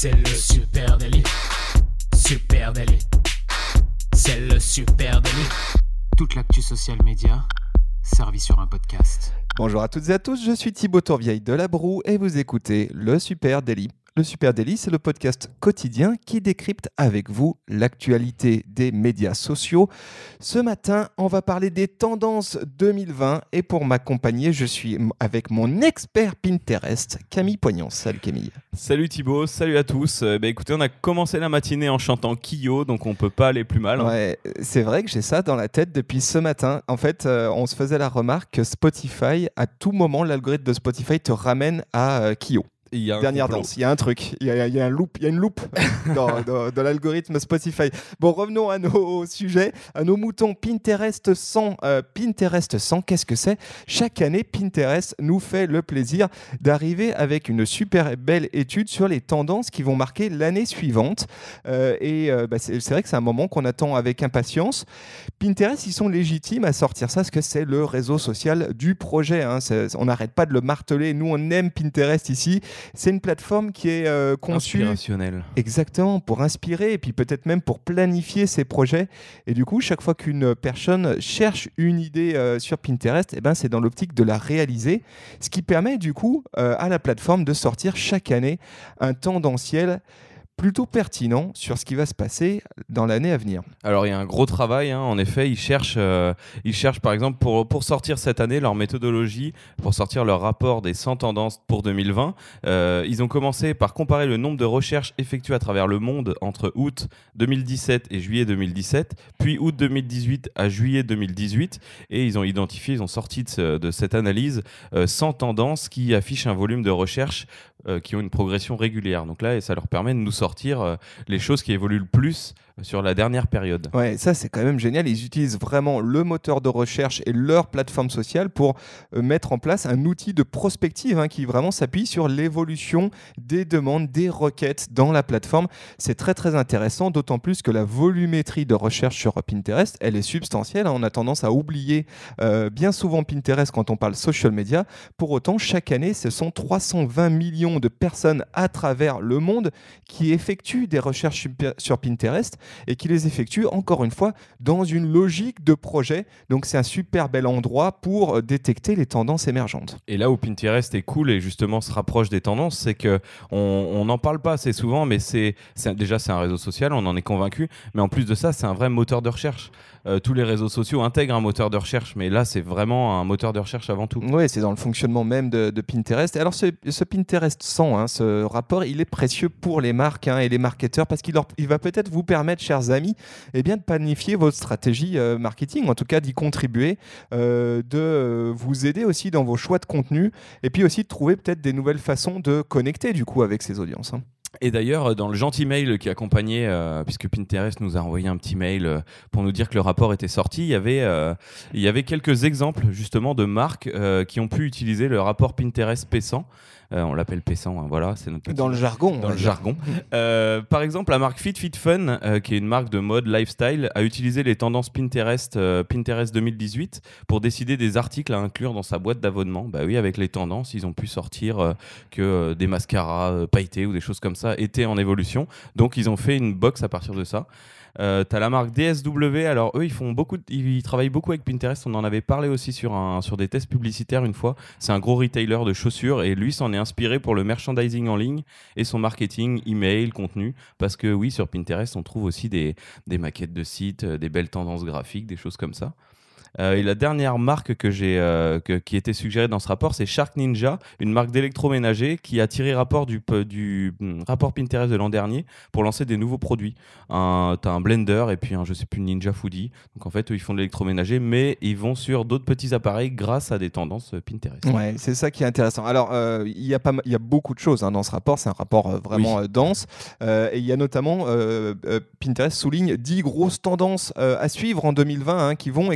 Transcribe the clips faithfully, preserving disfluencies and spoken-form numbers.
C'est le super délit. Super délit. C'est le super délit. Toute l'actu social média servie sur un podcast. Bonjour à toutes et à tous, je suis Thibaut Tourvieille de La Broue et vous écoutez le Super Daily. Le Super Daily, c'est le podcast quotidien qui décrypte avec vous l'actualité des médias sociaux. Ce matin, on va parler des tendances deux mille vingt et pour m'accompagner, je suis avec mon expert Pinterest, Camille Poignant. Salut Camille. Salut Thibaut, salut à tous. Euh, bah écoutez, on a commencé la matinée en chantant Kyo, donc on peut pas aller plus mal. Hein. Ouais, c'est vrai que j'ai ça dans la tête depuis ce matin. En fait, euh, on se faisait la remarque que Spotify, à tout moment, l'algorithme de Spotify te ramène à euh, Kyo. Il y a un Dernière complot. danse, il y a un truc, il y a, il y a un loop, il y a une loupe dans, dans, dans l'algorithme Spotify. Bon, revenons à nos sujets, à nos moutons. Pinterest cent, euh, Pinterest cent, qu'est-ce que c'est ? Chaque année, Pinterest nous fait le plaisir d'arriver avec une super belle étude sur les tendances qui vont marquer l'année suivante. Euh, et euh, bah, c'est, c'est vrai que c'est un moment qu'on attend avec impatience. Pinterest, ils sont légitimes à sortir ça, parce que c'est le réseau social du projet. Hein. C'est, on n'arrête pas de le marteler. Nous, on aime Pinterest ici. C'est une plateforme qui est euh, conçue inspirationnelle. Exactement, pour inspirer et puis peut-être même pour planifier ses projets. Et du coup, chaque fois qu'une personne cherche une idée euh, sur Pinterest, eh ben, c'est dans l'optique de la réaliser, ce qui permet du coup euh, à la plateforme de sortir chaque année un tendanciel plutôt pertinent sur ce qui va se passer dans l'année à venir. Alors il y a un gros travail, hein. En effet, ils cherchent, euh, ils cherchent par exemple pour, pour sortir cette année leur méthodologie, pour sortir leur rapport des cent tendances pour deux mille vingt. Euh, ils ont commencé par comparer le nombre de recherches effectuées à travers le monde entre août deux mille dix-sept et juillet deux mille dix-sept, puis août deux mille dix-huit à juillet deux mille dix-huit, et ils ont identifié, ils ont sorti de, ce, de cette analyse euh, cent tendances qui affichent un volume de recherche euh, qui ont une progression régulière. Donc là, ça leur permet de nous sortir euh, les choses qui évoluent le plus sur la dernière période. Ouais, ça c'est quand même génial. Ils utilisent vraiment le moteur de recherche et leur plateforme sociale pour euh, mettre en place un outil de prospective hein, qui vraiment s'appuie sur l'évolution des demandes, des requêtes dans la plateforme. C'est très très intéressant, d'autant plus que la volumétrie de recherche sur Pinterest, elle est substantielle. Hein. On a tendance à oublier euh, bien souvent Pinterest quand on parle social media. Pour autant, chaque année, ce sont trois cent vingt millions de personnes à travers le monde qui effectuent des recherches sur Pinterest et qui les effectuent encore une fois dans une logique de projet. Donc c'est un super bel endroit pour détecter les tendances émergentes. Et là où Pinterest est cool et justement se rapproche des tendances, c'est que on n'en parle pas assez souvent, mais c'est, c'est déjà c'est un réseau social, on en est convaincu, mais en plus de ça, c'est un vrai moteur de recherche. Euh, tous les réseaux sociaux intègrent un moteur de recherche, mais là c'est vraiment un moteur de recherche avant tout. Oui, c'est dans le fonctionnement même de, de Pinterest. Et alors ce, ce Pinterest cent, hein, ce rapport, il est précieux pour les marques hein, et les marketeurs parce qu'il leur, il va peut-être vous permettre, chers amis, eh bien, de planifier votre stratégie euh, marketing, en tout cas d'y contribuer, euh, de euh, vous aider aussi dans vos choix de contenu et puis aussi de trouver peut-être des nouvelles façons de connecter du coup avec ces audiences. Hein. Et d'ailleurs, dans le gentil mail qui accompagnait, euh, puisque Pinterest nous a envoyé un petit mail euh, pour nous dire que le rapport était sorti, il y avait, euh, il y avait quelques exemples justement de marques euh, qui ont pu utiliser le rapport Pinterest P cent. Euh, on l'appelle P cent, hein, voilà, c'est notre petit... Dans le jargon. Dans le jargon. Euh, par exemple, la marque Fit Fit Fun, euh, qui est une marque de mode lifestyle, a utilisé les tendances Pinterest, euh, Pinterest deux mille dix-huit pour décider des articles à inclure dans sa boîte d'abonnement. Bah oui, avec les tendances, ils ont pu sortir euh, que euh, des mascaras euh, pailletés ou des choses comme ça étaient en évolution. Donc, ils ont fait une box à partir de ça. Euh, t'as la marque D S W, alors eux ils font beaucoup de, ils travaillent beaucoup avec Pinterest, on en avait parlé aussi sur, un, sur des tests publicitaires une fois. C'est un gros retailer de chaussures et lui s'en est inspiré pour le merchandising en ligne et son marketing, email, contenu, parce que oui, sur Pinterest on trouve aussi des, des maquettes de sites, des belles tendances graphiques, des choses comme ça. Euh, et la dernière marque que j'ai, euh, que, qui était suggérée dans ce rapport, c'est Shark Ninja, une marque d'électroménager qui a tiré rapport du, du rapport Pinterest de l'an dernier pour lancer des nouveaux produits. Un, t'as un blender et puis un, je sais plus, Ninja Foodie. Donc en fait, eux, ils font de l'électroménager, mais ils vont sur d'autres petits appareils grâce à des tendances Pinterest. Ouais, c'est ça qui est intéressant. Alors, euh, il y a pas, il y a beaucoup de choses hein, dans ce rapport. C'est un rapport euh, vraiment oui. euh, dense. Euh, et il y a notamment, euh, euh, Pinterest souligne dix grosses tendances euh, à suivre en deux mille vingt hein, qui vont exploser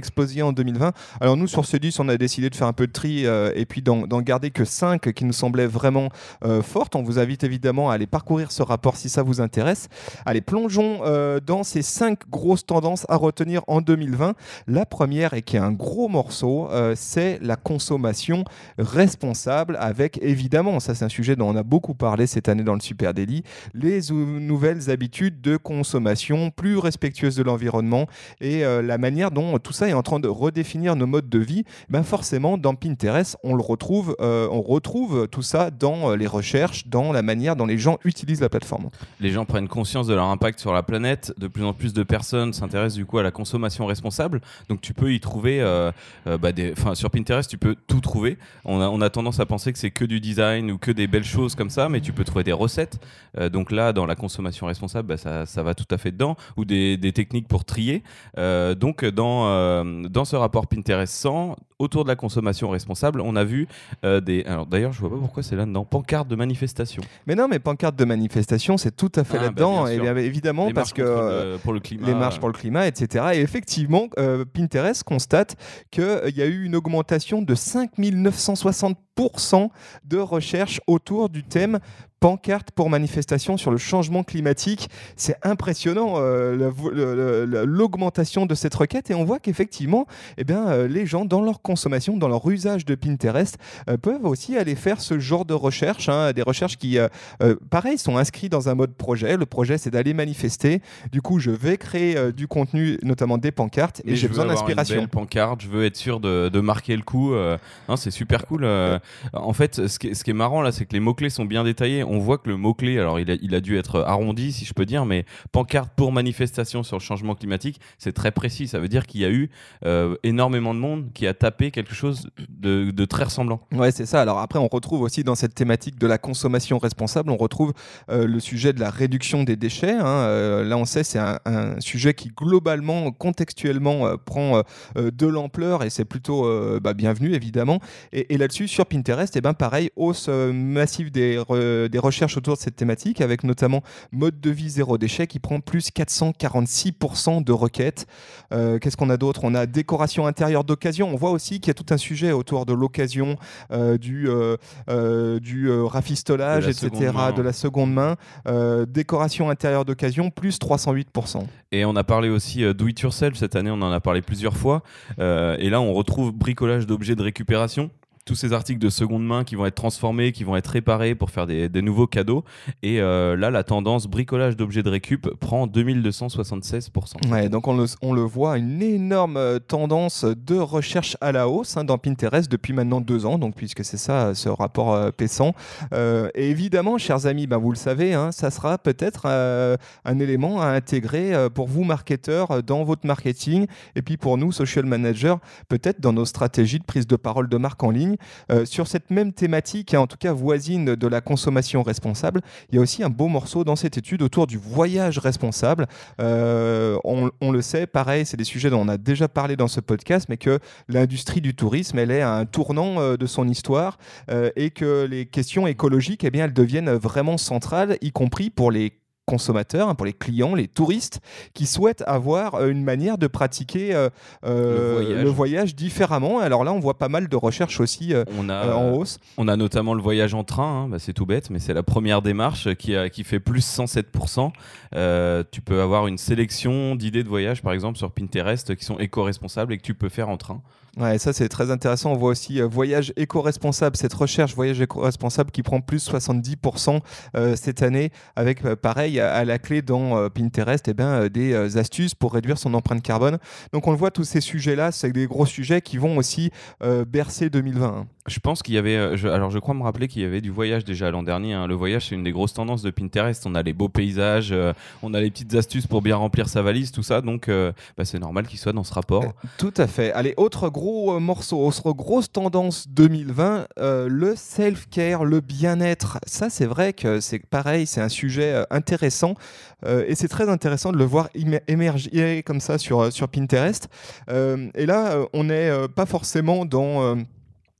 en deux mille vingt. Alors nous, sur ces dix, on a décidé de faire un peu de tri euh, et puis d'en, d'en garder que cinq qui nous semblaient vraiment euh, fortes. On vous invite évidemment à aller parcourir ce rapport si ça vous intéresse. Allez, plongeons euh, dans ces cinq grosses tendances à retenir en deux mille vingt. La première, et qui est un gros morceau, euh, c'est la consommation responsable avec, évidemment, ça c'est un sujet dont on a beaucoup parlé cette année dans le Super Daily, les ou- nouvelles habitudes de consommation plus respectueuses de l'environnement et euh, la manière dont tout ça est en train de redéfinir nos modes de vie. Ben forcément, dans Pinterest, on le retrouve, euh, on retrouve tout ça dans euh, les recherches, dans la manière dont les gens utilisent la plateforme. Les gens prennent conscience de leur impact sur la planète. De plus en plus de personnes s'intéressent du coup à la consommation responsable. Donc tu peux y trouver, euh, euh, bah, des, sur Pinterest, tu peux tout trouver. On a, on a tendance à penser que c'est que du design ou que des belles choses comme ça, mais tu peux trouver des recettes. Euh, donc là, dans la consommation responsable, bah, ça, ça va tout à fait dedans. Ou des, des techniques pour trier. Euh, donc dans, euh, dans ce rapport Pinterest cent, autour de la consommation responsable, on a vu euh, des... Alors d'ailleurs, je vois pas pourquoi c'est là-dedans. Pancartes de manifestation. Mais non, mais pancarte de manifestation, c'est tout à fait Ah, là-dedans. bah, et bien, évidemment, les parce que le, pour le climat, les marches pour le climat, et cetera. Et effectivement, euh, Pinterest constate qu'il euh, y a eu une augmentation de cinq mille neuf cent soixante pour cent de recherches autour du thème pancarte pour manifestation sur le changement climatique. C'est impressionnant euh, le, le, le, l'augmentation de cette requête, et on voit qu'effectivement eh bien, euh, les gens dans leur consommation, dans leur usage de Pinterest euh, peuvent aussi aller faire ce genre de recherches, hein, des recherches qui euh, euh, pareil sont inscrits dans un mode projet. Le projet, c'est d'aller manifester. Du coup, je vais créer euh, du contenu, notamment des pancartes, et Mais j'ai besoin d'inspiration. Une belle pancarte, je veux être sûr de, de marquer le coup. Euh, non, c'est super cool. Euh, en fait, ce qui, est, ce qui est marrant là, c'est que les mots-clés sont bien détaillés. On voit que le mot-clé, alors il a, il a dû être arrondi, si je peux dire, mais pancarte pour manifestation sur le changement climatique, c'est très précis. Ça veut dire qu'il y a eu euh, énormément de monde qui a tapé quelque chose de, de très ressemblant. Ouais, c'est ça. Alors après, on retrouve aussi dans cette thématique de la consommation responsable, on retrouve euh, le sujet de la réduction des déchets. Hein. Euh, là, on sait, c'est un, un sujet qui globalement, contextuellement, euh, prend euh, de l'ampleur, et c'est plutôt euh, bah, bienvenu, évidemment. Et, et là-dessus, sur Pinterest, eh ben, pareil, hausse euh, massive des, re, des recherches autour de cette thématique, avec notamment mode de vie zéro déchet qui prend plus quatre cent quarante-six pour cent de requêtes. Euh, qu'est-ce qu'on a d'autre? On a décoration intérieure d'occasion. On voit aussi qu'il y a tout un sujet autour de l'occasion, euh, du, euh, euh, du euh, rafistolage, et cetera, de la seconde main. Euh, décoration intérieure d'occasion, plus trois cent huit pour cent. Et on a parlé aussi euh, do it yourself cette année, on en a parlé plusieurs fois. Euh, et là, on retrouve bricolage d'objets de récupération. Tous ces articles de seconde main qui vont être transformés, qui vont être réparés pour faire des, des nouveaux cadeaux. Et euh, là, la tendance bricolage d'objets de récup prend deux mille deux cent soixante-seize pour cent. Ouais, donc on le, on le voit, une énorme euh, tendance de recherche à la hausse hein, dans Pinterest depuis maintenant deux ans, donc, puisque c'est ça, ce rapport euh, P cent. Euh, et évidemment, chers amis, ben, vous le savez, hein, ça sera peut-être euh, un élément à intégrer euh, pour vous, marketeurs, dans votre marketing, et puis pour nous, social managers, peut-être dans nos stratégies de prise de parole de marque en ligne. Euh, sur cette même thématique, hein, en tout cas voisine de la consommation responsable, il y a aussi un beau morceau dans cette étude autour du voyage responsable. Euh, on, on le sait, pareil, c'est des sujets dont on a déjà parlé dans ce podcast, mais que l'industrie du tourisme, elle est à un tournant euh, de son histoire euh, et que les questions écologiques, eh bien, elles deviennent vraiment centrales, y compris pour les consommateurs, hein, pour les clients, les touristes qui souhaitent avoir euh, une manière de pratiquer euh, euh, le, voyage. le voyage différemment. Alors là, on voit pas mal de recherches aussi euh, on a, euh, en hausse. On a notamment le voyage en train, hein, bah c'est tout bête, mais c'est la première démarche qui, a, qui fait plus cent sept pour cent. Euh, tu peux avoir une sélection d'idées de voyage, par exemple, sur Pinterest qui sont éco-responsables et que tu peux faire en train. Ouais, ça c'est très intéressant. On voit aussi euh, voyage éco-responsable, cette recherche voyage éco-responsable qui prend plus soixante-dix pour cent euh, cette année, avec euh, pareil à, à la clé dans euh, Pinterest eh ben, euh, des euh, astuces pour réduire son empreinte carbone. Donc on le voit, tous ces sujets-là, c'est des gros sujets qui vont aussi euh, bercer deux mille vingt. Hein. Je pense qu'il y avait, euh, je, alors je crois me rappeler qu'il y avait du voyage déjà l'an dernier. Hein. Le voyage, c'est une des grosses tendances de Pinterest. On a les beaux paysages, euh, on a les petites astuces pour bien remplir sa valise, tout ça. Donc euh, bah, c'est normal qu'il soit dans ce rapport. Euh, tout à fait. Allez, autre gros euh, morceau, autre grosse tendance deux mille vingt, euh, le self-care, le bien-être. Ça, c'est vrai que c'est pareil, c'est un sujet euh, intéressant euh, et c'est très intéressant de le voir émerger comme ça sur, sur Pinterest. Euh, et là, euh, on n'est euh, pas forcément dans... Euh,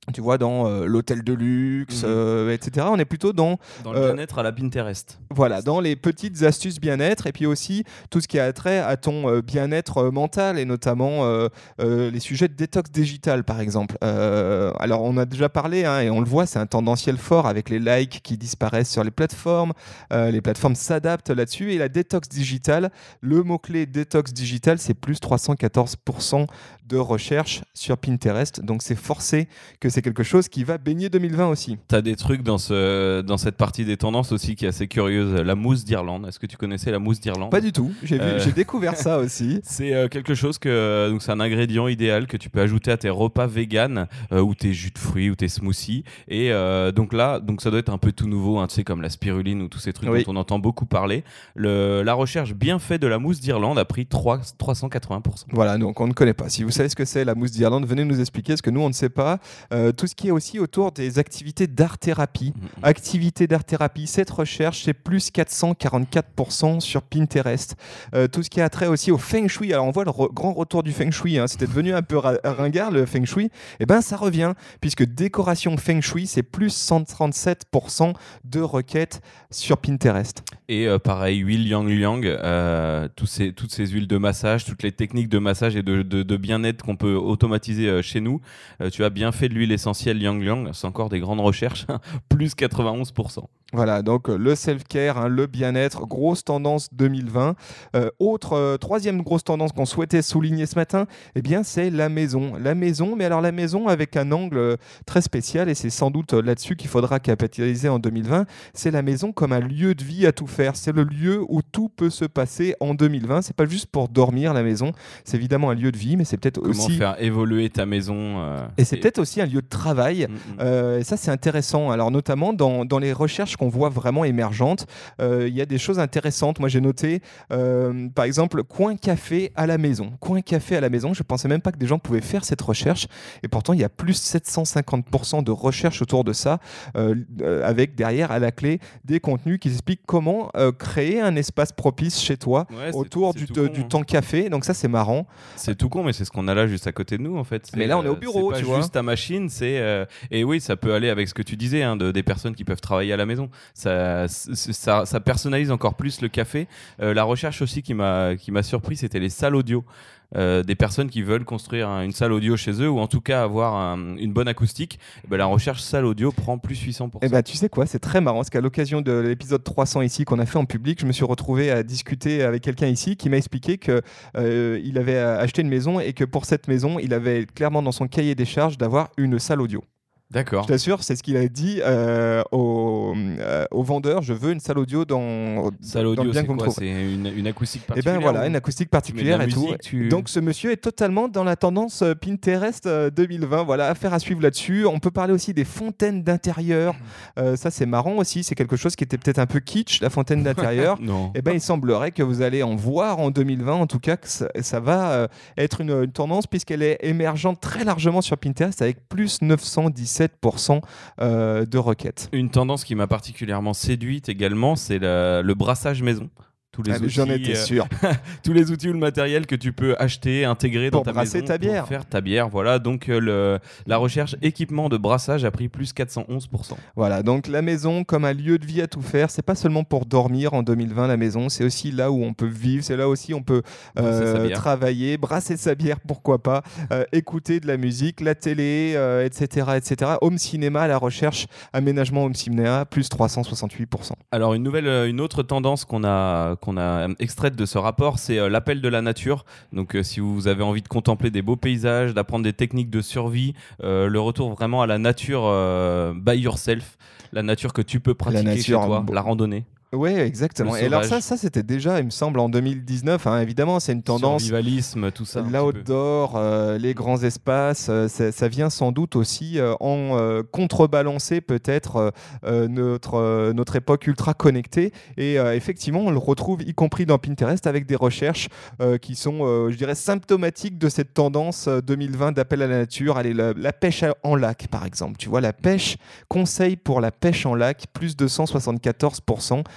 tu vois, dans euh, l'hôtel de luxe, Mhm. euh, et cetera. On est plutôt dans, Dans le euh, bien-être à la Pinterest. voilà, dans les petites astuces bien-être et puis aussi tout ce qui a trait à ton euh, bien-être euh, mental et notamment euh, euh, les sujets de détox digital, par exemple. Euh, alors, on a déjà parlé hein, et on le voit, c'est un tendanciel fort avec les likes qui disparaissent sur les plateformes. Euh, les plateformes s'adaptent là-dessus et la détox digitale, le mot-clé détox digital, c'est plus trois cent quatorze pour cent de recherche sur Pinterest. Donc, c'est forcé que c'est quelque chose qui va baigner deux mille vingt aussi. T'as des trucs dans, ce, dans cette partie des tendances aussi qui est assez curieuse. La mousse d'Irlande. Est-ce que tu connaissais la mousse d'Irlande? Pas du tout, j'ai, vu, Euh, j'ai découvert ça aussi. C'est euh, quelque chose que donc c'est un ingrédient idéal que tu peux ajouter à tes repas vegan euh, ou tes jus de fruits ou tes smoothies et euh, donc là donc ça doit être un peu tout nouveau hein, tu sais comme la spiruline ou tous ces trucs Oui. dont on entend beaucoup parler. Le, la recherche bien faite de la mousse d'Irlande a pris trois cent quatre-vingts pour cent. Voilà, donc on ne connaît pas. Si vous savez ce que c'est la mousse d'Irlande, venez nous expliquer, parce que nous on ne sait pas. Euh, tout ce qui est aussi autour des activités d'art-thérapie. Mhm. Activités d'art-thérapie, cette recherche, c'est plus quatre cent quarante-quatre pour cent sur Pinterest. Euh, tout ce qui a trait aussi au Feng Shui. Alors on voit le re- grand retour du Feng Shui. Hein. C'était devenu un peu ra- ringard le Feng Shui. Et ben ça revient, puisque décoration Feng Shui, c'est plus cent trente-sept pour cent de requêtes sur Pinterest. Et euh, pareil, huile Yang Liang, euh, tous ces, toutes ces huiles de massage, toutes les techniques de massage et de, de, de bien-être qu'on peut automatiser euh, chez nous. Euh, tu as bien fait de l'huile essentielle Yang Liang, c'est encore des grandes recherches, plus quatre-vingt-onze pour cent. Voilà, donc euh, le self-care, hein, le bien-être, grosse tendance deux mille vingt. Euh, autre, euh, troisième grosse tendance qu'on souhaitait souligner ce matin, eh bien, c'est la maison. La maison, mais alors la maison avec un angle euh, très spécial, et c'est sans doute euh, là-dessus qu'il faudra capitaliser en deux mille vingt, c'est la maison comme un lieu de vie à tout faire. C'est le lieu où tout peut se passer en deux mille vingt. C'est pas juste pour dormir la maison, c'est évidemment un lieu de vie, mais c'est peut-être Comment aussi... faire évoluer ta maison euh, Et c'est peut-être aussi un lieu de travail. Mm, mm. Euh, et ça, c'est intéressant. Alors, notamment dans, dans les recherches qu'on voit vraiment émergentes, euh, il y a des choses intéressantes. Moi, j'ai noté, euh, par exemple, coin café à la maison. Coin café à la maison. Je ne pensais même pas que des gens pouvaient faire cette recherche. Et pourtant, il y a plus sept cent cinquante pour cent de recherche autour de ça, euh, euh, avec derrière, à la clé, des contenus qui expliquent comment euh, créer un espace propice chez toi Ouais, c'est- autour c'est du, tout de- con, du hein. temps café. Donc ça, c'est marrant. C'est tout con, mais c'est ce qu'on a là juste à côté de nous en fait. C'est, Mais là, on est au euh, bureau, c'est tu pas vois. juste ta machine, c'est euh, et oui, ça peut aller avec ce que tu disais, hein, de, des personnes qui peuvent travailler à la maison. Ça, c'est- ça, ça personnalise encore plus le café. Euh, la recherche aussi qui m'a qui m'a surpris, c'était les salles audio. Euh, des personnes qui veulent construire un- une salle audio chez eux ou en tout cas avoir un- une bonne acoustique. Eh ben, la recherche salle audio prend plus huit cents pour cent. Eh ben, tu sais quoi, c'est très marrant parce qu'à l'occasion de l'épisode trois cents ici qu'on a fait en public, je me suis retrouvé à discuter avec quelqu'un ici qui m'a expliqué que euh, il avait acheté une maison et que pour cette maison, il avait clairement dans son cahier des charges d'avoir une salle audio. D'accord. Je t'assure, c'est ce qu'il a dit euh, au, euh, au vendeur. Je veux une salle audio dans, Salle dans audio, le bien c'est que vous me quoi? trouvez. C'est une, une acoustique Et particulière. ben voilà, ou- une acoustique Tu mets de la particulière et tout. musique, tu- Donc ce monsieur est totalement dans la tendance euh, Pinterest euh, deux mille vingt. Voilà, affaire à suivre là-dessus. On peut parler aussi des fontaines d'intérieur. Euh, ça c'est marrant aussi. C'est quelque chose qui était peut-être un peu kitsch, la fontaine d'intérieur. Non. Eh ben, il semblerait que vous allez en voir en deux mille vingt, en tout cas, que ça, ça va euh, être une, une tendance puisqu'elle est émergente très largement sur Pinterest avec plus neuf cent dix-sept pour cent euh, de requêtes. Une tendance qui m'a particulièrement séduite également, c'est la- le brassage maison. Tous les, Ah, mais outils, J'en étais euh, sûr. tous les outils ou le matériel que tu peux acheter, intégrer Pour dans ta brasser maison ta bière. pour faire ta bière. Voilà, donc euh, le, la recherche équipement de brassage a pris plus quatre cent onze pour cent. Voilà, donc la maison comme un lieu de vie à tout faire, c'est pas seulement pour dormir en deux mille vingt la maison, c'est aussi là où on peut vivre, c'est là aussi où on peut Brasser euh, sa bière. travailler, brasser sa bière, pourquoi pas, euh, écouter de la musique, la télé, euh, et cetera, et cetera. Home cinéma, la recherche, aménagement home cinéma, plus trois cent soixante-huit pour cent. Alors une nouvelle, euh, une autre tendance qu'on a, qu'on a extraite de ce rapport, c'est euh, l'appel de la nature. Donc euh, si vous avez envie de contempler des beaux paysages, d'apprendre des techniques de survie, euh, le retour vraiment à la nature euh, by yourself, la nature que tu peux pratiquer nature, chez toi, bon. la randonnée. Oui, exactement. Le Et alors ça, sauvage. ça c'était déjà, il me semble, en deux mille dix-neuf. Hein, évidemment, c'est une tendance. Survivalisme, tout ça. un petit peu. L'outdoor, euh, les grands espaces, euh, ça, ça vient sans doute aussi euh, en euh, contrebalancer peut-être euh, euh, notre, euh, notre époque ultra connectée. Et euh, effectivement, on le retrouve y compris dans Pinterest avec des recherches euh, qui sont, euh, je dirais, symptomatiques de cette tendance euh, deux mille vingt d'appel à la nature. Allez, la, la pêche à- en lac, par exemple. Tu vois, la pêche, conseil pour la pêche en lac, plus deux cent soixante-quatorze pour cent.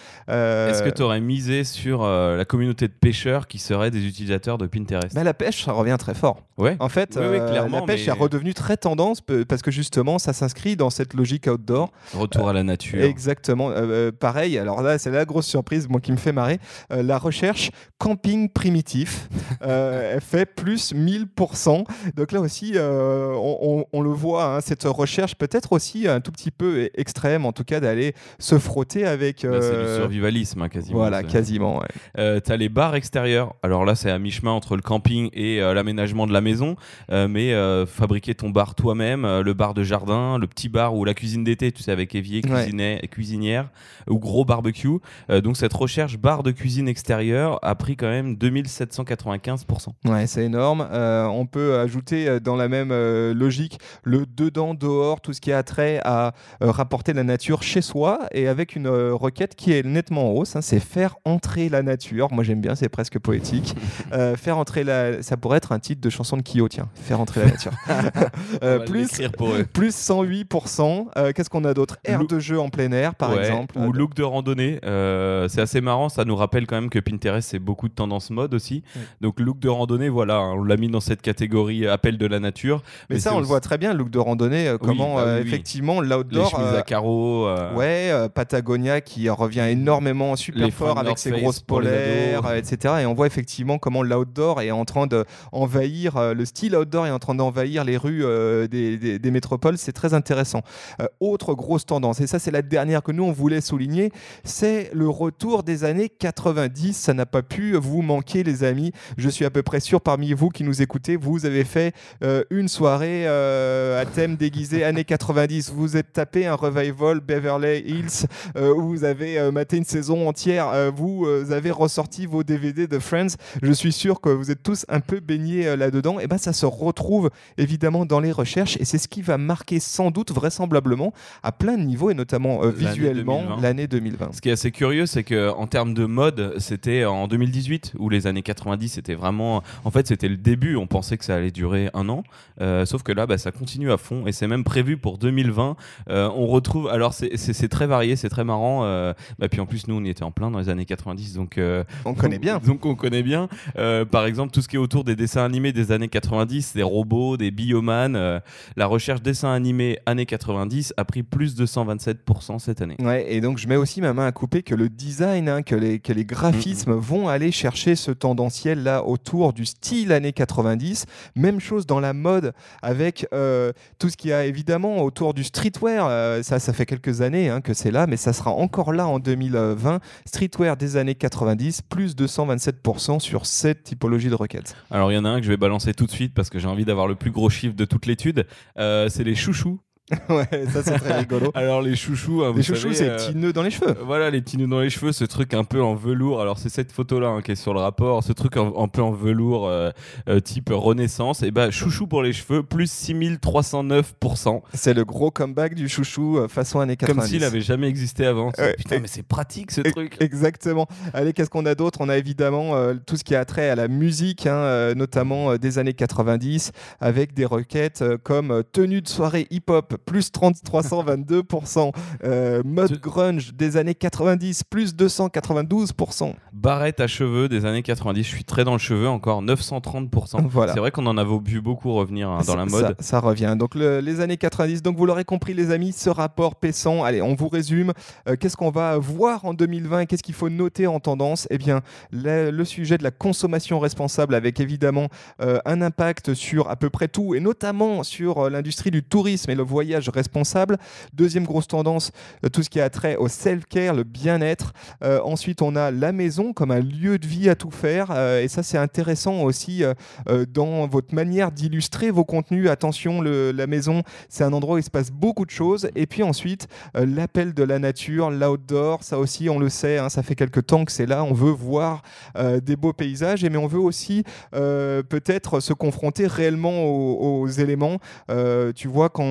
Euh, Est-ce que tu aurais misé sur euh, la communauté de pêcheurs qui seraient des utilisateurs de Pinterest? bah, la pêche, ça revient très fort. Ouais. En fait, Oui, oui, euh, clairement, la pêche mais- est redevenue très tendance pe- parce que justement, ça s'inscrit dans cette logique outdoor. Retour à la nature. Exactement. Euh, pareil, alors là, c'est la grosse surprise, moi qui me fait marrer. Euh, la recherche camping primitif, euh, elle fait plus mille pour cent. Donc là aussi, euh, on, on- on le voit, hein, cette recherche peut-être aussi un tout petit peu e- extrême, en tout cas d'aller se frotter avec. Là, c'est euh, du survivalisme, hein, quasiment. Voilà, C'est- quasiment. Ouais. Euh, t'as les bars extérieurs. Alors là, c'est à mi-chemin entre le camping et euh, l'aménagement de la maison. Euh, mais euh, fabriquer ton bar toi-même, euh, le bar de jardin, le petit bar ou la cuisine d'été, tu sais, avec évier, Ouais. cuisinet- cuisinière ou gros barbecue. Euh, donc cette recherche bar de cuisine extérieure a pris quand même deux mille sept cent quatre-vingt-quinze pour cent. Ouais, c'est énorme. Euh, on peut ajouter euh, dans la même euh, logique le dedans, dehors, tout ce qui a trait à euh, rapporter la nature chez soi et avec une euh, requête qui est nettement en hausse, hein, c'est faire entrer la nature. Moi j'aime bien, c'est presque poétique. Euh, faire entrer la... Ça pourrait être un titre de chanson de Kyo, tiens. Faire entrer la nature. Euh, On va plus, l'écrire pour eux. plus cent huit pour cent. Euh, qu'est-ce qu'on a d'autre? Aire Lou- de jeu en plein air, par Ouais, exemple. ou look de randonnée. Euh, c'est assez marrant, ça nous rappelle quand même que Pinterest, c'est beaucoup de tendances mode aussi. Oui. Donc look de randonnée, voilà, hein, on l'a mis dans cette catégorie euh, appel de la nature. Mais, ça, c'est on le aussi- voit très bien, le look de randonnée, euh, comment bah oui, euh, oui. effectivement Les l'outdoor. chemises euh, à carreaux. euh, Ouais, euh, Patagonia qui revient énormément super Les fort fringues avec North ses Face grosses pour les polaires, ados. euh, et cetera. Et on voit effectivement comment l'outdoor est en train d'envahir, euh, le style outdoor est en train d'envahir les rues euh, des, des- des métropoles. C'est très intéressant. Euh, autre grosse tendance, et ça c'est la dernière que nous on voulait souligner, c'est le retour des années quatre-vingt-dix. Ça n'a pas pu vous manquer, les amis. Je suis à peu près sûr parmi vous qui nous écoutez, vous avez fait euh, une soirée euh, à thème déguisé années quatre-vingt-dix. Vous êtes tapé un revival Beverly Hills euh, où vous avez euh, maté une saison entière. Euh, vous euh, avez ressorti vos D V D de Friends. Je suis sûr que vous êtes tous un peu baignés euh, là-dedans. Et ben ça se retrouve évidemment dans les recherches et c'est ce qui va marquer sans doute vraisemblablement à plein de niveaux et notamment euh, L'année visuellement deux mille vingt. l'année deux mille vingt. Ce qui est assez curieux, c'est que en termes de mode, c'était en deux mille dix-huit où les années quatre-vingt-dix, c'était vraiment, en fait, c'était le début. On pensait que ça allait durer un an, euh, sauf que là, bah, ça continue à fond et c'est même prévu pour deux mille vingt. Euh, on retrouve, alors c'est, c'est, c'est très varié, c'est très marrant. Euh, bah, puis en plus, nous, on y était en plein dans les années quatre-vingt-dix, donc euh, On connaît bien. Donc on connaît bien. Euh, par exemple, tout ce qui est autour des dessins animés des années quatre-vingt-dix, des robots, des bioman. Euh, la recherche dessins animés années quatre-vingt-dix a pris plus de cent vingt-sept pour cent cette année. Ouais, et donc je mets aussi ma main à couper que le design, hein, que, les, que les graphismes Mm-hmm. vont aller chercher ce tendanciel là autour du style années quatre-vingt-dix. Même chose dans la mode avec euh, tout ce qu'il y a évidemment autour du streetwear. Euh, ça, ça fait quelques années hein, que c'est là, mais ça sera encore là en deux mille vingt. Streetwear des années quatre-vingt-dix, plus de cent vingt-sept pour cent sur cette typologie de requêtes. Alors il y en a un que je vais balancer tout de suite parce que j'ai envie d'avoir le plus gros chiffre de toute l'étude. Euh, c'est les chouchous. Ouais, ça c'est très rigolo. Alors les chouchous, hein, vous Les chouchous, savez, c'est les euh, petits nœuds dans les cheveux. Voilà, les petits nœuds dans les cheveux, ce truc un peu en velours. Alors c'est cette photo-là hein, qui est sur le rapport, ce truc un, un peu en velours euh, euh, type Renaissance. Et bah chouchou pour les cheveux, plus six mille trois cent neuf pour cent. C'est le gros comeback du chouchou euh, façon années Comme quatre-vingt-dix. s'il avait jamais existé avant. Ouais. Putain, mais c'est pratique ce E- truc. Exactement. Allez, qu'est-ce qu'on a d'autre? On a évidemment euh, tout ce qui a trait à la musique, hein, euh, notamment euh, des années quatre-vingt-dix, avec des requêtes euh, comme euh, tenue de soirée hip-hop, plus trois cent vingt-deux pour cent, euh, mode Te- grunge des années quatre-vingt-dix, plus deux cent quatre-vingt-douze pour cent. Barrette à cheveux des années quatre-vingt-dix, je suis très dans le cheveu encore, neuf cent trente pour cent. Voilà. C'est vrai qu'on en a vu beaucoup revenir hein, dans la Ça- mode. Ça, ça revient. Donc le- les années quatre-vingt-dix. Donc vous l'aurez compris les amis, ce rapport paissant. Allez, on vous résume. Euh, qu'est-ce qu'on va voir en deux mille vingt? Qu'est-ce qu'il faut noter en tendance? Eh bien, le, le sujet de la consommation responsable avec évidemment euh, un impact sur à peu près tout et notamment sur euh, l'industrie du tourisme et le voyage responsable. Deuxième grosse tendance, euh, tout ce qui a trait au self-care, le bien-être. Euh, ensuite, on a la maison comme un lieu de vie à tout faire. Euh, et ça, c'est intéressant aussi euh, euh, dans votre manière d'illustrer vos contenus. Attention, le- la maison, c'est un endroit où il se passe beaucoup de choses. Et puis ensuite, euh, l'appel de la nature, l'outdoor, ça aussi, on le sait, hein, ça fait quelques temps que c'est là. On veut voir euh, des beaux paysages, et mais on veut aussi euh, peut-être se confronter réellement aux, aux éléments. Euh, tu vois, quand on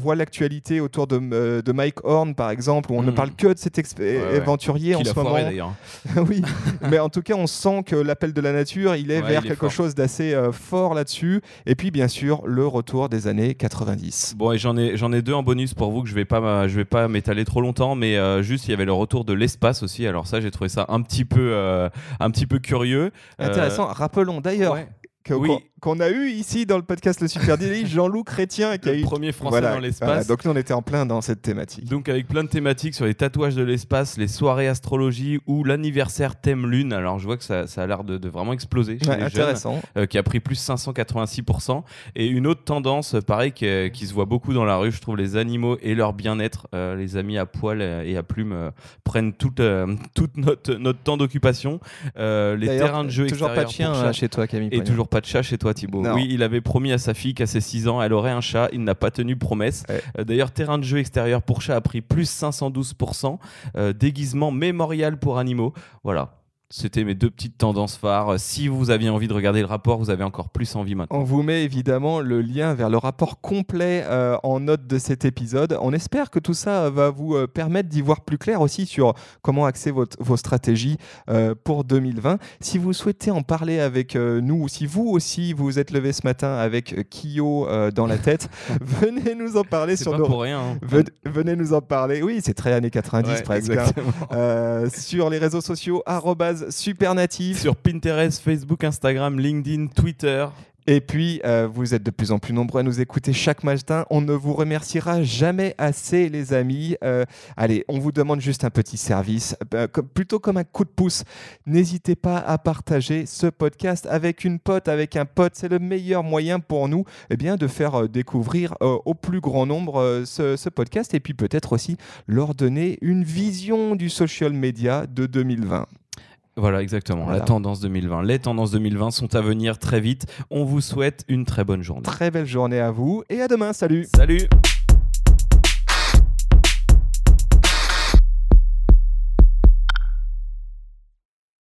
voit l'actualité autour de, euh, de Mike Horn, par exemple, où on mmh. ne parle que de cet exp- ouais, aventurier ouais. en Qu'il ce a moment. foiré, d'ailleurs. Oui, mais en tout cas, on sent que l'appel de la nature, il est ouais, vers il est quelque fort. chose d'assez euh, fort là-dessus. Et puis, bien sûr, le retour des années quatre-vingt-dix. Bon, et j'en ai, j'en ai deux en bonus pour vous que je vais pas, je vais pas m'étaler trop longtemps, mais euh, juste il y avait le retour de l'espace aussi. Alors ça, j'ai trouvé ça un petit peu, euh, un petit peu curieux. Intéressant. Euh, Rappelons d'ailleurs. ouais. Que, Oui. qu'on, qu'on a eu ici dans le podcast Le Super Daily, Jean-Loup Chrétien qui Le a eu premier Français voilà, dans l'espace. Voilà, donc nous on était en plein dans cette thématique. Donc avec plein de thématiques sur les tatouages de l'espace, les soirées astrologie ou l'anniversaire thème lune. Alors je vois que ça, ça a l'air de, de vraiment exploser chez Ouais, les intéressant. jeunes, euh, qui a pris plus cinq cent quatre-vingt-six pour cent. Et une autre tendance, pareil, qui, qui se voit beaucoup dans la rue, je trouve, les animaux et leur bien-être. Euh, les amis à poil et à plumes euh, prennent toute, euh, toute notre, notre temps d'occupation. Euh, les D'ailleurs, terrains de jeu toujours pas de extérieurs chien pour chats. hein, chez toi, Camille. Et Poignard. toujours pas de chat chez toi, Thibaut. Non. Oui, il avait promis à sa fille qu'à ses six ans, elle aurait un chat. Il n'a pas tenu promesse. Ouais. Euh, d'ailleurs, terrain de jeu extérieur pour chat a pris plus cinq cent douze pour cent. Euh, déguisement mémorial pour animaux. Voilà. C'était mes deux petites tendances phares. Si vous aviez envie de regarder le rapport, vous avez encore plus envie maintenant. On vous met évidemment le lien vers le rapport complet euh, en note de cet épisode. On espère que tout ça va vous euh, permettre d'y voir plus clair aussi sur comment axer votre, vos stratégies euh, pour deux mille vingt. Si vous souhaitez en parler avec euh, nous, ou si vous aussi vous vous êtes levé ce matin avec euh, Kyo euh, dans la tête, venez nous en parler C'est sur pas nos... pour rien. Hein. Ven- Venez nous en parler. Oui, c'est très années quatre-vingt-dix Ouais, presque. Hein. exactement. Euh, sur les réseaux sociaux, arobase supernatif. Sur Pinterest, Facebook, Instagram, LinkedIn, Twitter. Et puis, euh, vous êtes de plus en plus nombreux à nous écouter chaque matin. On ne vous remerciera jamais assez, les amis. Euh, allez, on vous demande juste un petit service, euh, comme, plutôt comme un coup de pouce. N'hésitez pas à partager ce podcast avec une pote, avec un pote. C'est le meilleur moyen pour nous eh bien, de faire euh, découvrir euh, au plus grand nombre euh, ce, ce podcast et puis peut-être aussi leur donner une vision du social media de deux mille vingt. Voilà, exactement. Voilà. La tendance deux mille vingt. Les tendances deux mille vingt sont à venir très vite. On vous souhaite une très bonne journée. Très belle journée à vous et à demain. Salut! Salut!